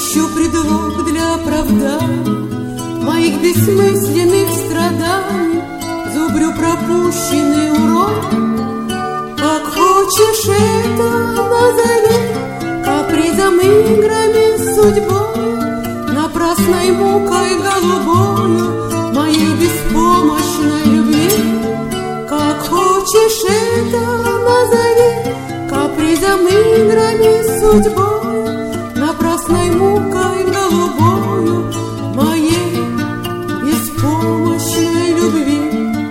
ищу предлог для оправдания моих бессмысленных страданий, зубрю пропущенный урок. Как хочешь это назови, капризом, играми, судьбой, напрасной мукой голубою моей беспомощной любви. Как хочешь это назови, капризом, играми, судьбой, напрасной мукой голубою моей беспомощной любви.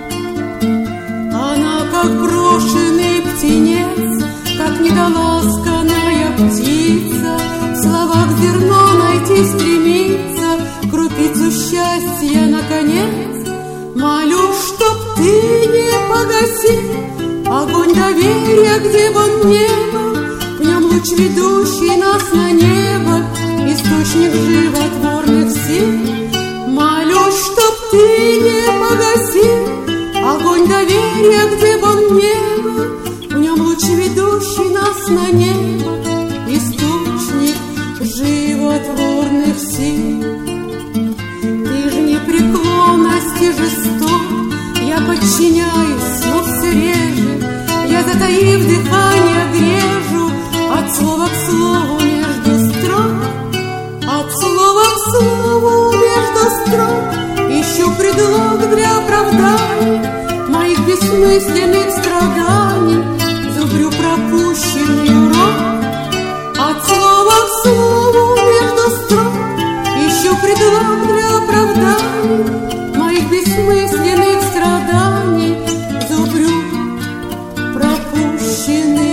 Она, как брошенный птенец, как недоласканная птица, в словах зерно найти стремится, крупицу счастья наконец. Молю, чтоб ты не погасил огонь доверия, где бы он ни был, в нем луч, ведущий нас на небо, источник животворных сил. Молю, чтоб ты не погасил огонь доверия, где бы он ни был, в нем луч, ведущий нас на небо, источник животворных сил. Ты ж непреклонности жесток, я подчиняюсь, но все реже, я, затаив дыхание, грежу от слова к слову между строк. От слова к слову между строк ищу предлог для оправдания моих бессмысленных страданий, зубрю пропущенный урок. От слова к слову между строк ищу предлог для оправдания моих бессмысленных страданий, зубрю пропущенный